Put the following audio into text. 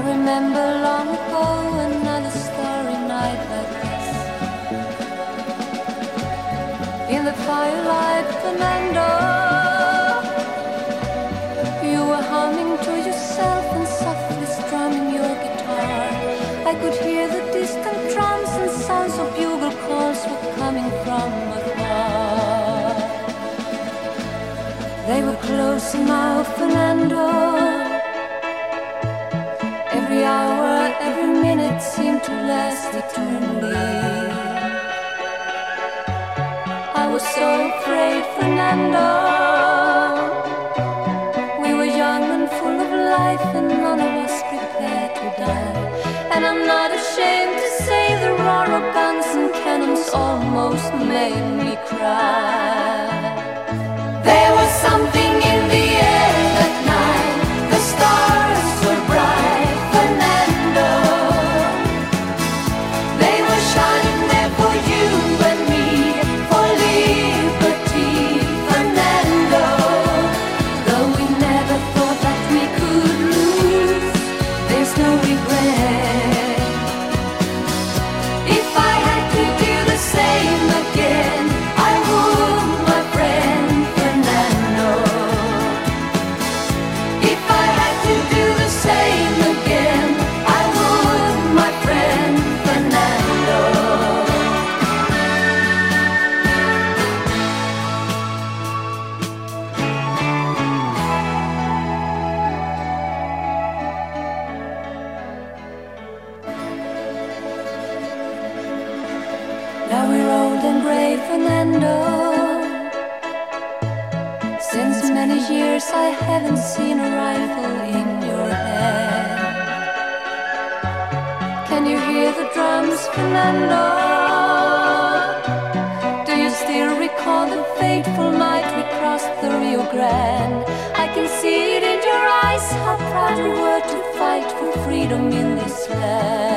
remember long ago another starry night like this. In the firelight, Fernando, you were humming to yourself and softly strumming your guitar. I could hear the distant drums and sounds of bugle calls were coming from afar. They were closer now, Fernando. Every hour, every minute seemed to last eternally. I was so afraid, Fernando. We were young and full of life, and none of us prepared to die. And I'm not ashamed to say the roar of guns and cannons almost made me cry. There was something in the air that night. The stars were bright, Fernando. They were shining there for you and me, for liberty, Fernando. Though we never thought that we could lose, there's no regret. If I had to do the same again, I would, my friend Fernando. If I had to do the same again, I would, my friend Fernando. Now we're old and gray, Fernando. Since many years I haven't seen a rifle in your hand. Can you hear the drums, Fernando? Do you still recall the fateful night we crossed the Rio Grande? I can see it in your eyes, how proud you were to fight for freedom in this land.